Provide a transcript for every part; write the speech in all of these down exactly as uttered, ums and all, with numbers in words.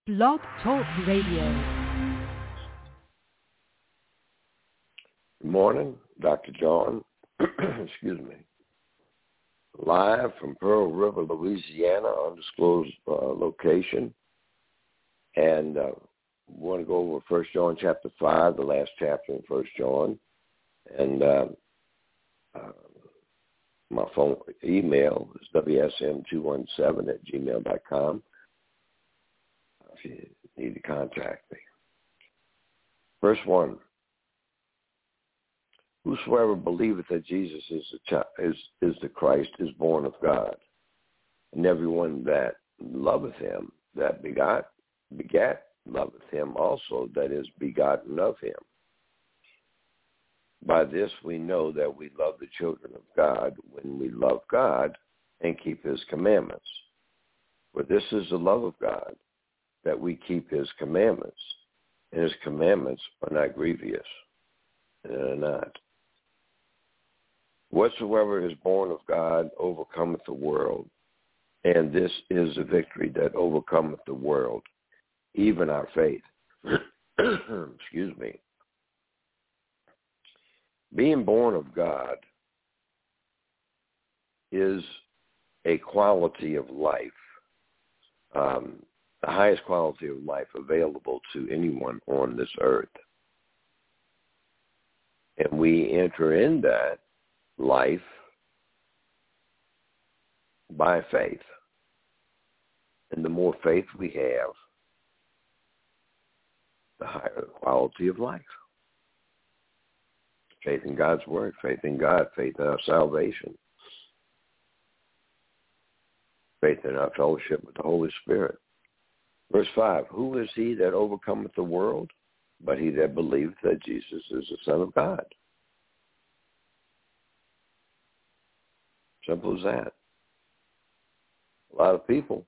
Blog Talk Radio. Good morning, Doctor John. Excuse me. Live from Pearl River, Louisiana, undisclosed uh, location. And uh, we want to go over First John chapter five, the last chapter in First John. And uh, uh, my phone email is W S M two one seven at gmail dot com if you need to contact me. Verse one. Whosoever believeth that Jesus is the, child, is, is the Christ is born of God. And everyone that loveth him, that begot, begat, loveth him also that is begotten of him. By this we know that we love the children of God when we love God and keep his commandments. For this is the love of God, that we keep his commandments. And his commandments are not grievous. They are not. Whatsoever is born of God overcometh the world, and this is the victory that overcometh the world, even our faith. Excuse me. Being born of God is a quality of life, um, the highest quality of life available to anyone on this earth. And we enter in that life by faith. And the more faith we have, the higher the quality of life. Faith in God's word, faith in God, faith in our salvation, faith in our fellowship with the Holy Spirit. Verse five, who is he that overcometh the world? But he that believeth that Jesus is the Son of God. Simple as that. A lot of people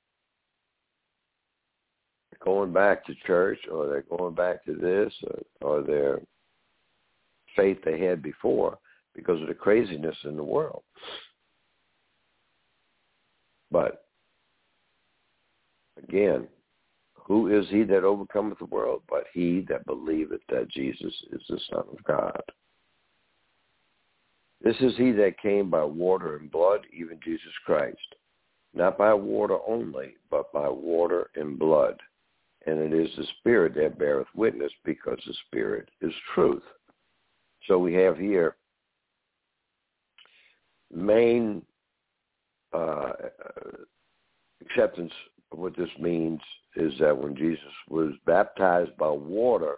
are going back to church, or they're going back to this, or, or their faith they had before because of the craziness in the world. But, again, who is he that overcometh the world? But he that believeth that Jesus is the Son of God. This is he that came by water and blood, even Jesus Christ. Not by water only, but by water and blood. And it is the Spirit that beareth witness, because the Spirit is truth. So we have here main uh, acceptance of what this means is that when Jesus was baptized by water,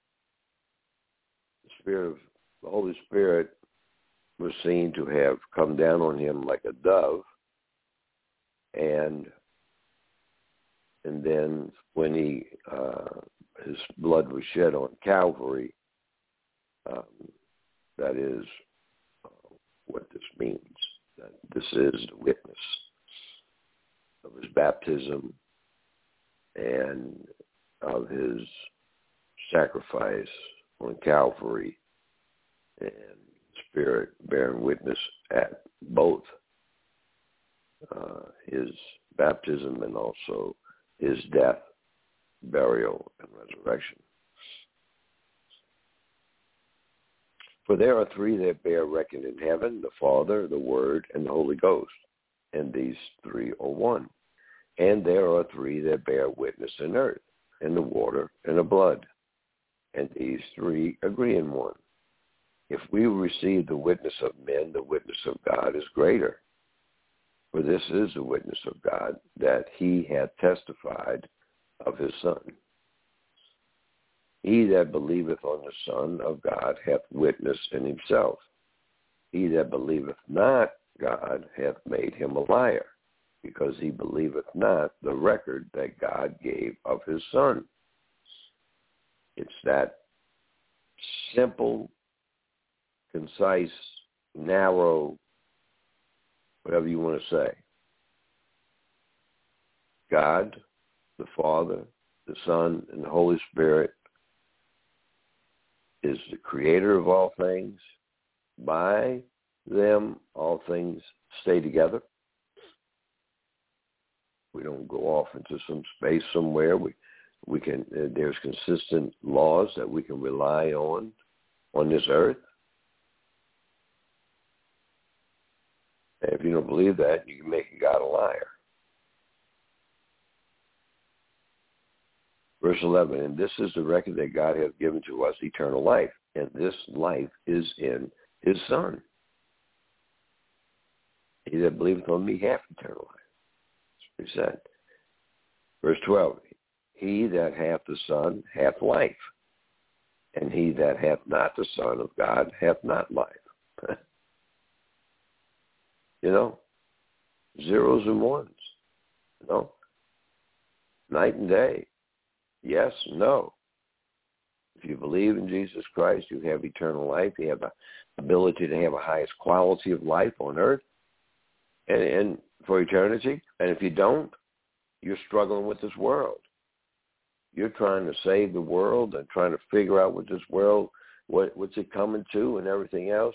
the Spirit of the Holy Spirit was seen to have come down on him like a dove, and and then when he uh, his blood was shed on Calvary, um, that is uh, what this means. That this is the witness of his baptism and of his sacrifice on Calvary, and Spirit bearing witness at both uh, his baptism and also his death, burial, and resurrection. For there are three that bear record in heaven, the Father, the Word, and the Holy Ghost, and these three are one. And there are three that bear witness in earth, and the water, and the blood, and these three agree in one. If we receive the witness of men, the witness of God is greater. For this is the witness of God, that he hath testified of his Son. He that believeth on the Son of God hath witness in himself. He that believeth not God hath made him a liar, because he believeth not the record that God gave of his Son. It's that simple, concise, narrow, whatever you want to say. God, the Father, the Son, and the Holy Spirit is the creator of all things. By them, all things stay together. We don't go off into some space somewhere. We We can. Uh, there's consistent laws that we can rely on on this earth. And if you don't believe that, you can make a God a liar. Verse eleven, and this is the record that God has given to us, eternal life, and this life is in his Son. He that believeth on me hath eternal life. That's what he said. Verse twelve, he that hath the Son hath life, and he that hath not the Son of God hath not life. You know, zeros and ones, you know, night and day, yes, no. If you believe in Jesus Christ, you have eternal life. You have the ability to have a highest quality of life on earth and, and for eternity. And if you don't, you're struggling with this world. You're trying to save the world and trying to figure out what this world, what, what's it coming to and everything else.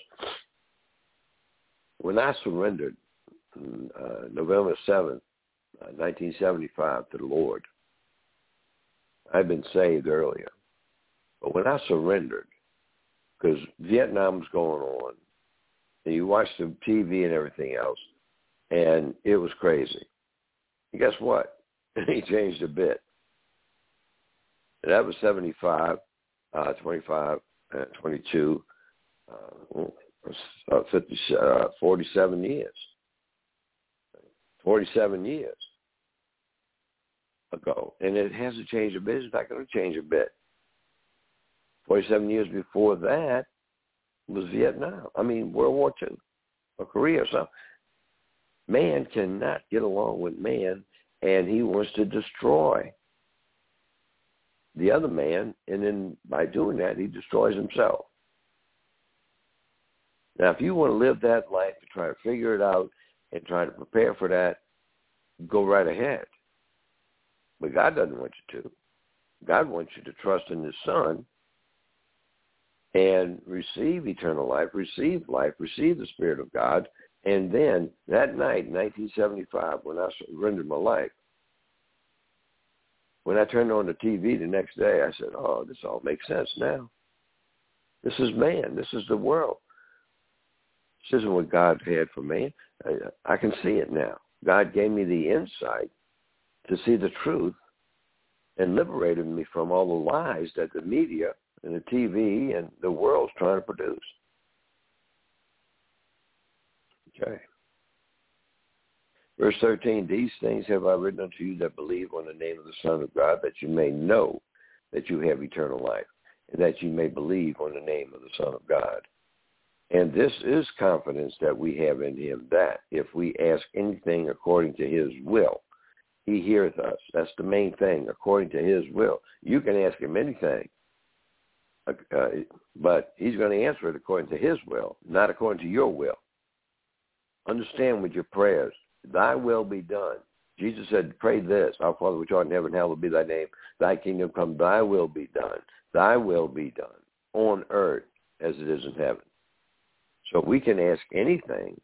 When I surrendered uh, November seventh, uh, nineteen seventy-five to the Lord, I'd been saved earlier. But when I surrendered, because Vietnam's going on, and you watch the T V and everything else, and it was crazy. And guess what? He changed a bit. And that was seventy-five, uh, twenty-five, uh, twenty-two, uh, Uh, fifty, uh, forty-seven years. forty-seven years ago. And it hasn't changed a bit. It's not going to change a bit. forty-seven years before that was Vietnam. I mean, World War Two or Korea or something. Man cannot get along with man, and he wants to destroy the other man, and then by doing that, he destroys himself. Now, if you want to live that life and try to figure it out and try to prepare for that, go right ahead. But God doesn't want you to. God wants you to trust in his Son and receive eternal life, receive life, receive the Spirit of God. And then that night, nineteen seventy-five, when I surrendered my life, when I turned on the T V the next day, I said, oh, this all makes sense now. This is man. This is the world. This isn't what God had for me. I, I can see it now. God gave me the insight to see the truth and liberated me from all the lies that the media and the T V and the world's trying to produce. Okay. Verse thirteen, these things have I written unto you that believe on the name of the Son of God, that you may know that you have eternal life, and that you may believe on the name of the Son of God. And this is confidence that we have in him, that if we ask anything according to his will, he heareth us. That's the main thing, according to his will. You can ask him anything, uh, but he's going to answer it according to his will, not according to your will. Understand with your prayers, thy will be done. Jesus said, pray this, our Father which art in heaven, hallowed be thy name. Thy kingdom come, thy will be done. Thy will be done on earth as it is in heaven. So we can ask anything.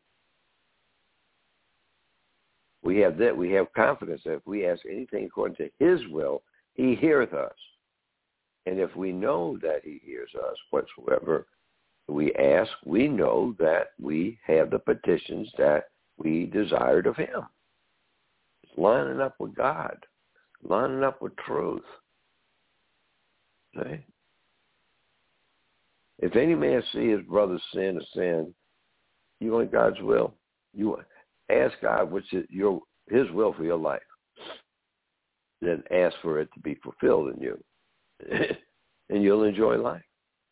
We have that. We have confidence that if we ask anything according to his will, he heareth us. And if we know that he hears us whatsoever we ask, we know that we have the petitions that we desired of him. It's lining up with God, lining up with truth. Okay? If any man see his brother sin a sin, you want God's will. You ask God what's your his will for your life. Then ask for it to be fulfilled in you, and you'll enjoy life.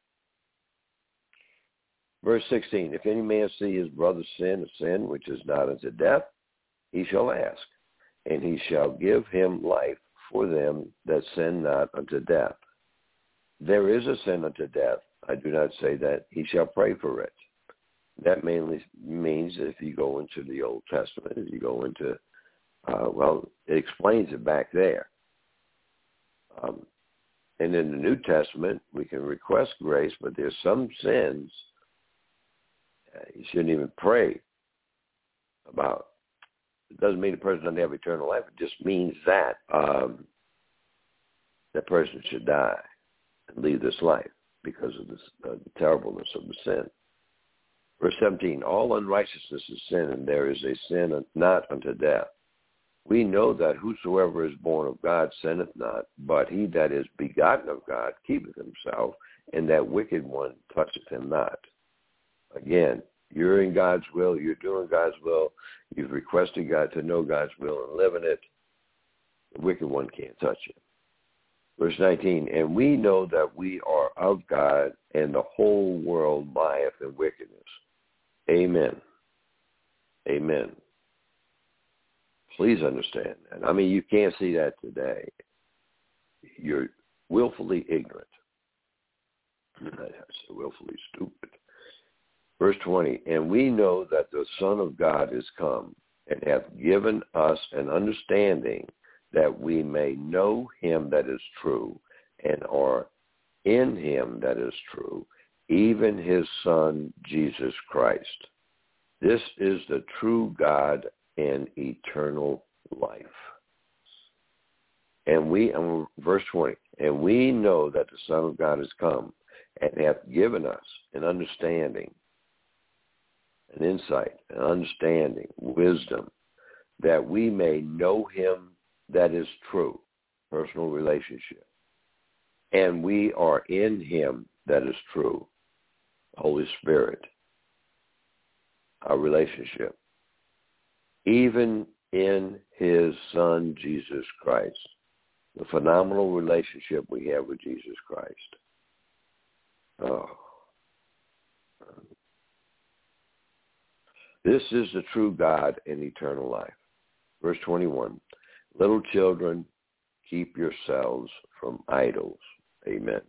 Verse sixteen: if any man see his brother sin a sin which is not unto death, he shall ask, and he shall give him life for them that sin not unto death. There is a sin unto death. I do not say that he shall pray for it. That mainly means that if you go into the Old Testament, if you go into, uh, well, it explains it back there. Um, and in the New Testament, we can request grace, but there's some sins uh, you shouldn't even pray about. It doesn't mean the person doesn't have eternal life. It just means that um, that person should die and leave this life because of this, uh, the terribleness of the sin. Verse seventeen, all unrighteousness is sin, and there is a sin not unto death. We know that whosoever is born of God sinneth not, but he that is begotten of God keepeth himself, and that wicked one toucheth him not. Again, you're in God's will, you're doing God's will, you've requested God to know God's will and live in it. The wicked one can't touch you. Verse nineteen, and we know that we are of God, and the whole world lieth in wickedness. Amen. Amen. Please understand that. I mean, you can't see that today. You're willfully ignorant. I say willfully stupid. Verse twenty, and we know that the Son of God is come, and hath given us an understanding that we may know him that is true, and are in him that is true, even his Son, Jesus Christ. This is the true God and eternal life. And we, um, verse twenty, and we know that the Son of God is come, and hath given us an understanding, an insight, an understanding, wisdom, that we may know him that is true, personal relationship. And we are in him that is true, Holy Spirit, our relationship, even in his Son, Jesus Christ, the phenomenal relationship we have with Jesus Christ. Oh. This is the true God and eternal life. Verse twenty-one, little children, keep yourselves from idols. Amen.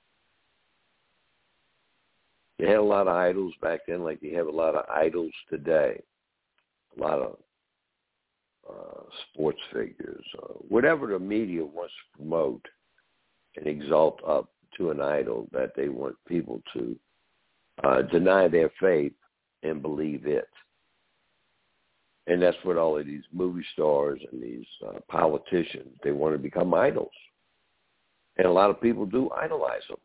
You had a lot of idols back then like you have a lot of idols today. A lot of uh, sports figures, uh, whatever the media wants to promote and exalt up to an idol that they want people to uh, deny their faith and believe it. And that's what all of these movie stars and these uh, politicians, they want to become idols. And a lot of people do idolize them.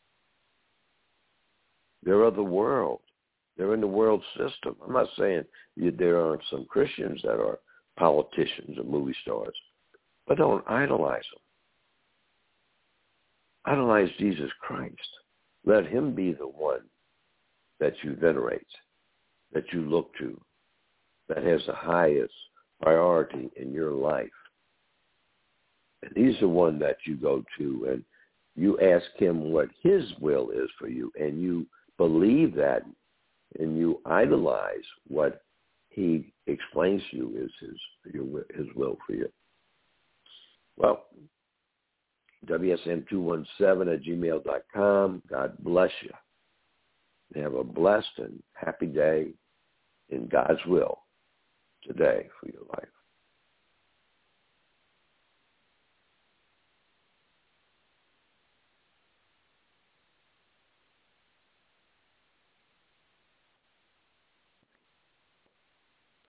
They're of the world. They're in the world system. I'm not saying there aren't some Christians that are politicians or movie stars, but don't idolize them. Idolize Jesus Christ. Let him be the one that you venerate, that you look to, that has the highest priority in your life. And he's the one that you go to, and you ask him what his will is for you, and you believe that, and you idolize what he explains to you is his, your, his will for you. Well, W S M two one seven at gmail dot com. God bless you. Have a blessed and happy day in God's will today for your life.